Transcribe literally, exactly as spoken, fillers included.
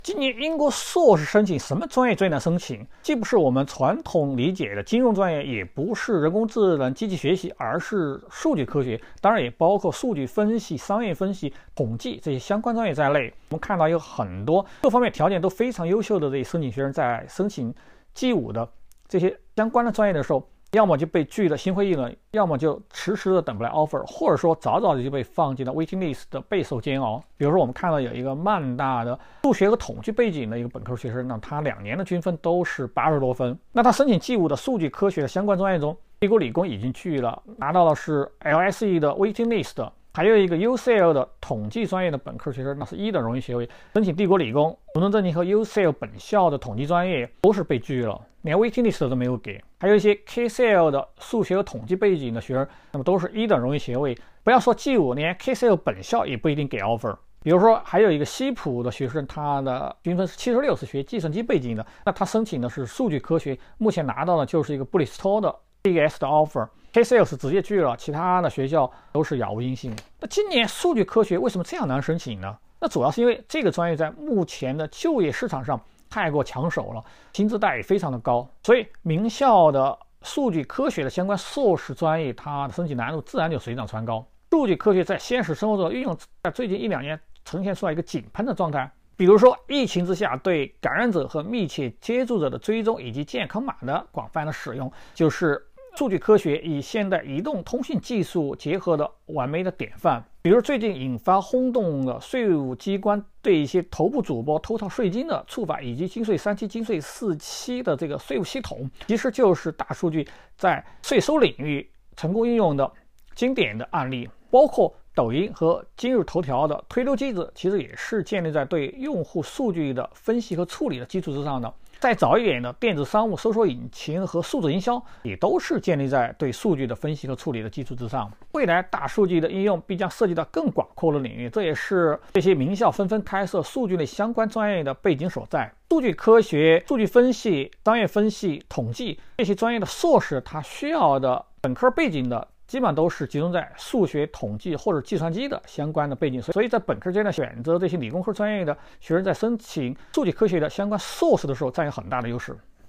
今年英国硕士申请什么专业最难申请？既不是我们传统理解的金融专业，也不是人工智能、机器学习，而是数据科学，当然也包括数据分析、商业分析、统计这些相关专业在内。我们看到有很多各方面条件都非常优秀的这些申请学生在申请 G 五 的这些相关的专业的时候，要么就被拒了心灰意冷，要么就迟迟的等不来 offer， 或者说早早的就被放进了 waiting list 的备受煎熬。比如说我们看到有一个曼大的数学和统计背景的一个本科学生，那他两年的均分都是八十多分，那他申请 G 五 的数据科学的相关专业中，帝国理工已经拒了，拿到的是 L S E 的 waiting list。还有一个 U C L 的统计专业的本科学生，那是一等荣誉学位，申请帝国理工、伦敦政经和 U C L 本校的统计专业都是被拒了，连 waiting list 都没有给。还有一些 K C L 的数学和统计背景的学生，那么都是一等荣誉学位，不要说 G 五，连 K C L 本校也不一定给 offer。比如说还有一个西普的学生，他的均分是七十六，是学计算机背景的，那他申请的是数据科学，目前拿到的就是一个布里斯托的 D S 的 offer。K C L 是直接拒了，其他的学校都是杳无音信。那今年数据科学为什么这样难申请呢？那主要是因为这个专业在目前的就业市场上太过抢手了，薪资待遇非常的高，所以名校的数据科学的相关硕士专业，它的申请难度自然就水涨船高。数据科学在现实生活中的运用，在最近一两年呈现出来一个井喷的状态。比如说疫情之下对感染者和密切接触者的追踪以及健康码的广泛的使用，就是数据科学与现代移动通信技术结合的完美的典范。比如最近引发轰动的税务机关对一些头部主播偷逃税金的处罚，以及金税三期、金税四期的这个税务系统，其实就是大数据在税收领域成功应用的经典的案例。包括抖音和今日头条的推流机制，其实也是建立在对用户数据的分析和处理的基础之上的。再早一点的电子商务、搜索引擎和数字营销，也都是建立在对数据的分析和处理的基础之上。未来大数据的应用必将涉及到更广阔的领域，这也是这些名校纷纷开设数据类相关专业的背景所在。数据科学、数据分析、商业分析、统计这些专业的硕士，它需要的本科背景的基本上都是集中在数学、统计或者计算机的相关的背景，所以在本科阶段选择这些理工科专业的学生，在申请数据科学的相关硕士的时候，占有很大的优势。